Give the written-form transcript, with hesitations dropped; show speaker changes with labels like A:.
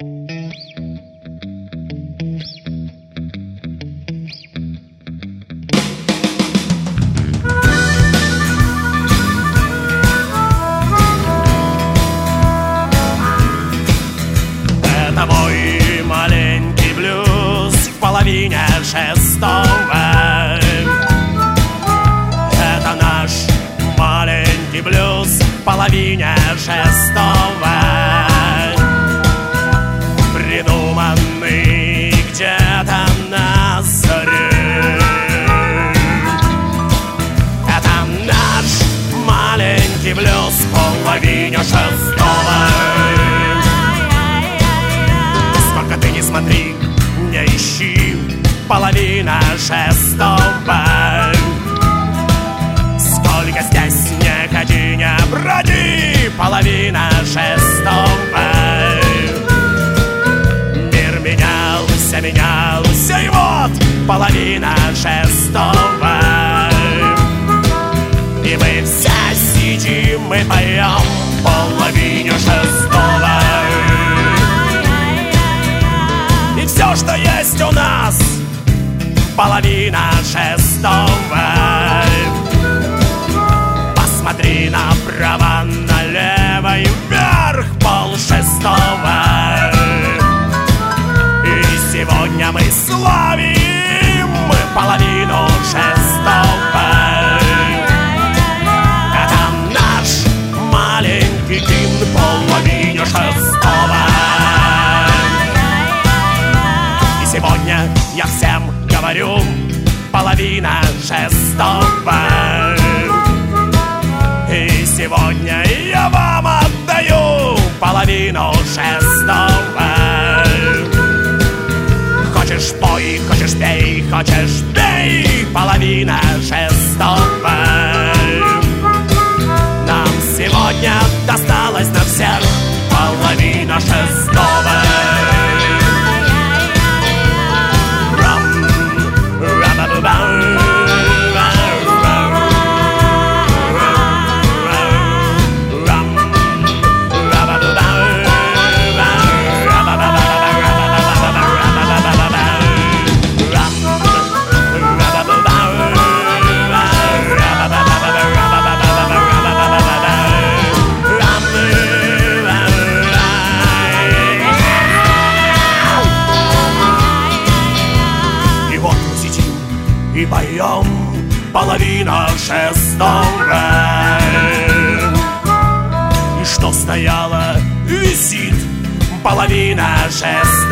A: Это мой маленький блюз в половине шестого. Это наш маленький блюз в половине шестого, придуманный где-то на заре. Это наш маленький блюз в половине шестого. Сколько ты не смотри, не ищи, половина шестого. Сколько здесь не ходи, не броди, половина шестого. Мир менялся, менялся, и вот половина шестого. И мы все сидим и поем половине шестого. И все, что есть у нас, половина шестого. Посмотри направо, налево и вверх, полшестого. И сегодня мы славим половину шестого. Это наш маленький гимн половине шестого. И сегодня я всем говорю половина шестого. И сегодня я вам отдаю половину шестого. Хочешь пой, хочешь пей, хочешь бей, половина шестого. Нам сегодня досталось на всех половина шестого. И поем половина шестого. И что стояло, висит половина шестого.